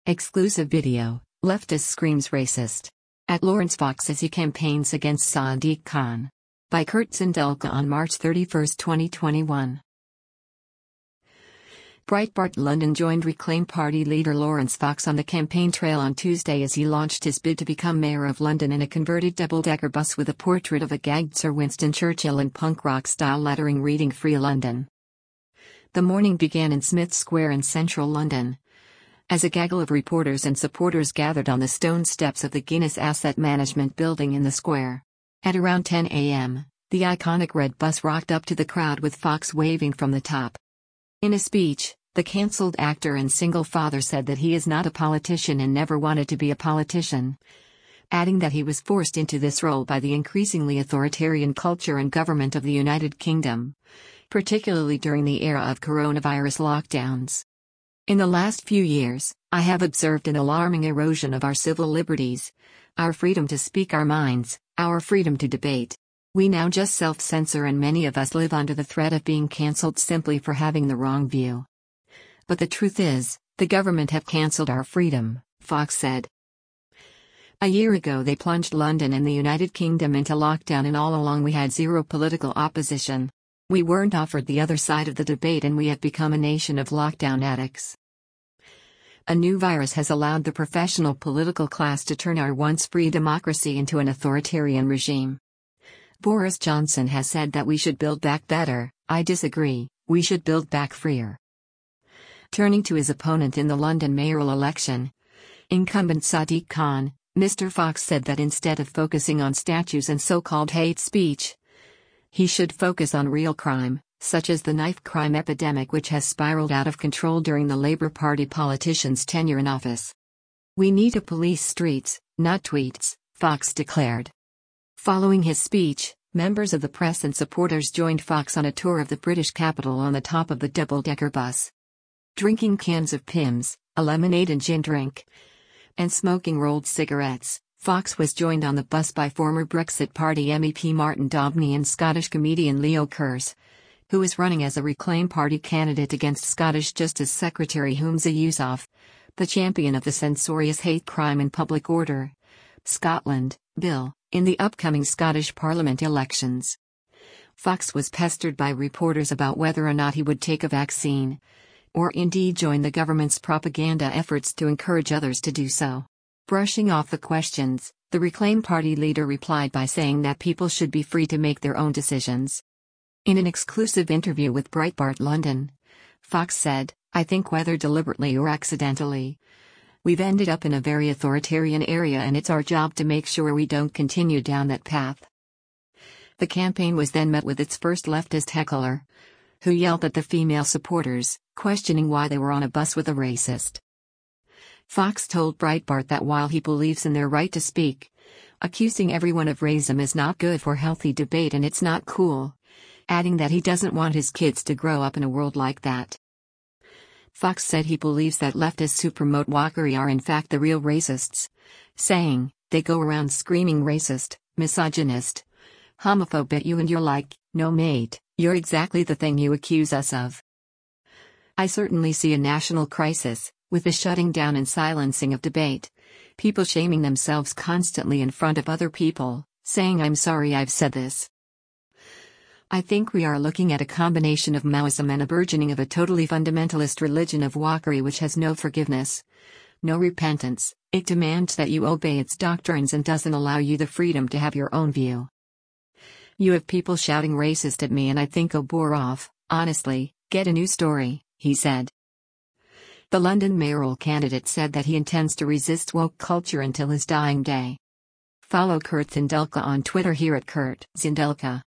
Exclusive video, leftist screams racist. At Laurence Fox as he campaigns against Sadiq Khan. By Kurt Zindelka on March 31, 2021. Breitbart London joined Reclaim Party leader Laurence Fox on the campaign trail on Tuesday as he launched his bid to become Mayor of London in a converted double-decker bus with a portrait of a gagged Sir Winston Churchill and punk rock-style lettering reading Free London. The morning began in Smith Square in central London, as a gaggle of reporters and supporters gathered on the stone steps of the Guinness Asset Management building in the square. At around 10 a.m., the iconic red bus rocked up to the crowd with Fox waving from the top. In a speech, the cancelled actor and single father said that he is not a politician and never wanted to be a politician, adding that he was forced into this role by the increasingly authoritarian culture and government of the United Kingdom, particularly during the era of coronavirus lockdowns. In the last few years, I have observed an alarming erosion of our civil liberties, our freedom to speak our minds, our freedom to debate. We now just self-censor and many of us live under the threat of being cancelled simply for having the wrong view. But the truth is, the government have cancelled our freedom, Fox said. A year ago they plunged London and the United Kingdom into lockdown and all along we had zero political opposition. We weren't offered the other side of the debate and we have become a nation of lockdown addicts. A new virus has allowed the professional political class to turn our once free democracy into an authoritarian regime. Boris Johnson has said that we should build back better. I disagree, we should build back freer. Turning to his opponent in the London mayoral election, incumbent Sadiq Khan, Mr. Fox said that instead of focusing on statues and so-called hate speech, he should focus on real crime, such as the knife crime epidemic which has spiraled out of control during the Labour Party politician's tenure in office. We need to police streets, not tweets, Fox declared. Following his speech, members of the press and supporters joined Fox on a tour of the British capital on the top of the double-decker bus. Drinking cans of Pimm's, a lemonade and gin drink, and smoking rolled cigarettes, Fox was joined on the bus by former Brexit Party MEP Martin Daubney and Scottish comedian Leo Kearse, who is running as a Reclaim Party candidate against Scottish Justice Secretary Humza Yousaf, the champion of the censorious hate crime and public order, Scotland, bill, in the upcoming Scottish Parliament elections. Fox was pestered by reporters about whether or not he would take a vaccine, or indeed join the government's propaganda efforts to encourage others to do so. Brushing off the questions, the Reclaim Party leader replied by saying that people should be free to make their own decisions. In an exclusive interview with Breitbart London, Fox said, "I think whether deliberately or accidentally, we've ended up in a very authoritarian area and it's our job to make sure we don't continue down that path." The campaign was then met with its first leftist heckler, who yelled at the female supporters, questioning why they were on a bus with a racist. Fox told Breitbart that while he believes in their right to speak, accusing everyone of racism is not good for healthy debate and it's not cool, adding that he doesn't want his kids to grow up in a world like that. Fox said he believes that leftists who promote wokery are in fact the real racists, saying, "They go around screaming racist, misogynist, homophobe at you and you're like, no mate, you're exactly the thing you accuse us of." I certainly see a national crisis, with the shutting down and silencing of debate, people shaming themselves constantly in front of other people, saying "I'm sorry I've said this." I think we are looking at a combination of Maoism and a burgeoning of a totally fundamentalist religion of wokery which has no forgiveness, no repentance. It demands that you obey its doctrines and doesn't allow you the freedom to have your own view. You have people shouting racist at me and I think, oh, bore off, honestly, get a new story, he said. The London mayoral candidate said that he intends to resist woke culture until his dying day. Follow Kurt Zindelka on Twitter here at Kurt Zindelka.